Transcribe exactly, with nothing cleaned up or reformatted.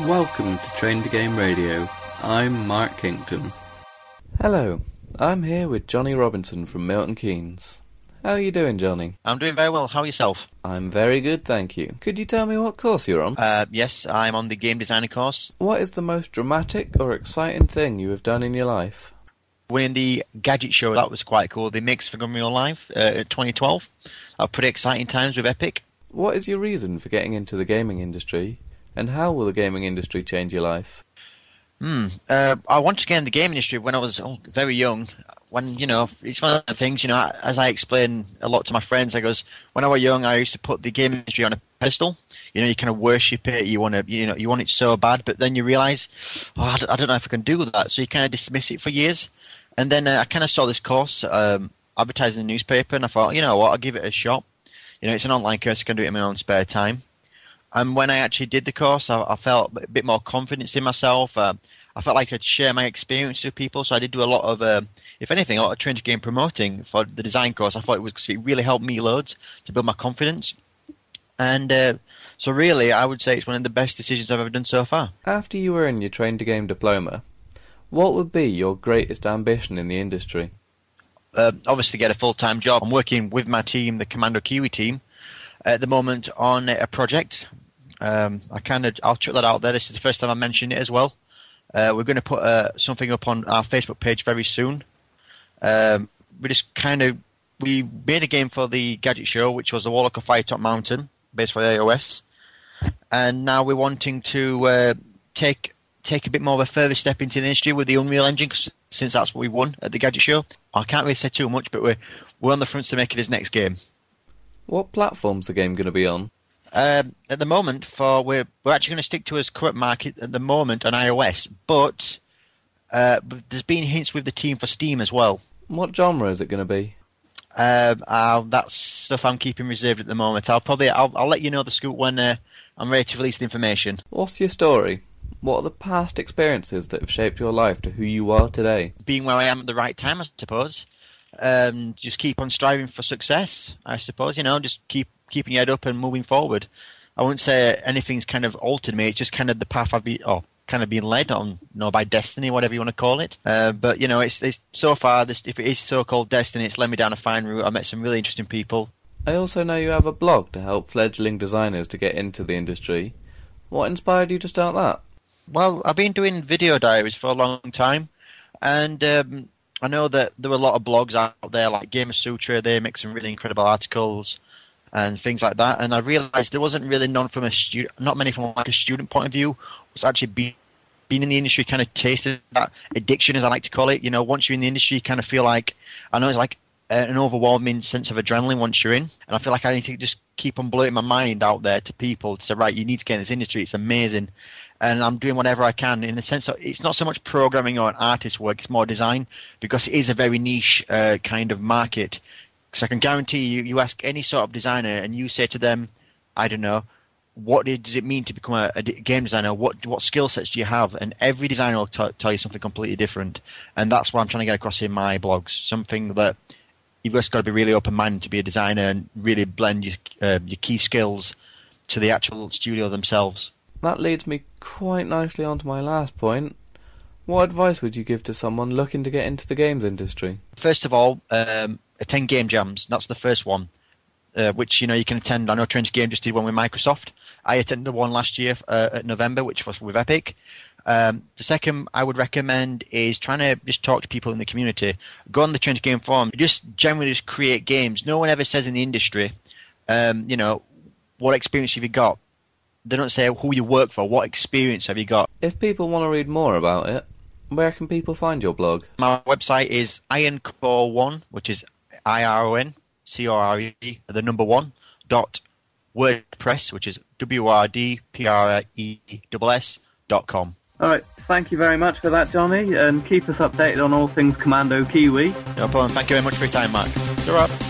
Welcome to Train to Game Radio. I'm Mark Kington. Hello, I'm here with Johnny Robinson from Milton Keynes. How are you doing, Johnny? I'm doing very well. How are yourself? I'm very good, thank you. Could you tell me what course you're on? Uh, yes, I'm on the game designer course. What is the most dramatic or exciting thing you have done in your life? Winning the Gadget Show, that was quite cool. The Mix for Unreal Life uh, twenty twelve. Uh, pretty exciting times with Epic. What is your reason for getting into the gaming industry? And how will the gaming industry change your life? Hmm. Uh, I wanted to get in the gaming industry when I was oh, very young. When, you know, it's one of the things, you know, as I explain a lot to my friends, I goes, when I was young, I used to put the gaming industry on a pedestal. You know, you kind of worship it, you want to, you know, you want it so bad, but then you realise, oh, I don't, I don't know if I can do that. So you kind of dismiss it for years. And then uh, I kind of saw this course um, advertised in the newspaper, and I thought, you know what, I'll give it a shot. You know, it's an online course, I can do it in my own spare time. And when I actually did the course, I, I felt a bit more confidence in myself. Uh, I felt like I'd share my experience with people, so I did do a lot of, uh, if anything, a lot of train to game promoting for the design course. I thought it, would, it really helped me loads to build my confidence. And uh, so really, I would say it's one of the best decisions I've ever done so far. After you earn your train to game diploma, what would be your greatest ambition in the industry? Uh, obviously get a full-time job. I'm working with my team, the Commando Kiwi team, at the moment on a project. Um, I kind of, I'll chuck that out there. This is the first time I mentioned it as well. Uh, we're going to put uh, something up on our Facebook page very soon. Um, we just kind of, we made a game for the Gadget Show, which was the Warlock of Firetop Mountain, based for iOS. And now we're wanting to uh, take take a bit more of a further step into the industry with the Unreal Engine, since that's what we won at the Gadget Show. I can't really say too much, but we're, we're on the front to make it his next game. What platform's the game going to be on? Um, at the moment, for we're we're actually going to stick to his current market at the moment on iOS, but uh, there's been hints with the team for Steam as well. What genre is it going to be? Um, uh, that's stuff I'm keeping reserved at the moment. I'll probably I'll, I'll let you know the scoop when uh, I'm ready to release the information. What's your story? What are the past experiences that have shaped your life to who you are today? Being where I am at the right time, I suppose. Um, just keep on striving for success, I suppose. You know, just keep keeping your head up and moving forward. I wouldn't say anything's kind of altered me. It's just kind of the path I've been, or kind of been led on, you know, by destiny, whatever you want to call it. Uh, but you know, it's, it's so far, this, if it is so-called destiny, it's led me down a fine route. I met some really interesting people. I also know you have a blog to help fledgling designers to get into the industry. What inspired you to start that? Well, I've been doing video diaries for a long time, and um, I know that there were a lot of blogs out there like Gamer Sutra. They make some really incredible articles and things like that. And I realised there wasn't really none from a student, not many from like a student point of view. Was actually be, being in the industry kind of tasted that addiction, as I like to call it. You know, once you're in the industry, you kind of feel like, I know it's like an overwhelming sense of adrenaline once you're in. And I feel like I need to just keep on blowing my mind out there to people to say, right, you need to get in this industry. It's amazing. And I'm doing whatever I can in the sense that it's not so much programming or an artist's work, it's more design, because it is a very niche uh, kind of market. Because I can guarantee you, you ask any sort of designer and you say to them, I don't know, what does it mean to become a, a game designer? What what skill sets do you have? And every designer will t- tell you something completely different. And that's what I'm trying to get across in my blogs, something that you've just got to be really open-minded to be a designer and really blend your, uh, your key skills to the actual studio themselves. That leads me quite nicely on to my last point. What advice would you give to someone looking to get into the games industry? First of all, um, attend game jams. That's the first one, uh, which you know you can attend. I know Train to Game just did one with Microsoft. I attended the one last year uh, at November, which was with Epic. Um, the second I would recommend is trying to just talk to people in the community. Go on the Train to Game forum. Just generally just create games. No one ever says in the industry, um, you know, what experience have you got? They don't say who you work for, what experience have you got. If people want to read more about it, where can people find your blog? My website is ironcore one, which is I R O N C O R E, the number one, dot WordPress, which is W R D P R E S S dot com. All right, thank you very much for that, Johnny, and keep us updated on all things Commando Kiwi. No problem. Thank you very much for your time, Mark. You're up.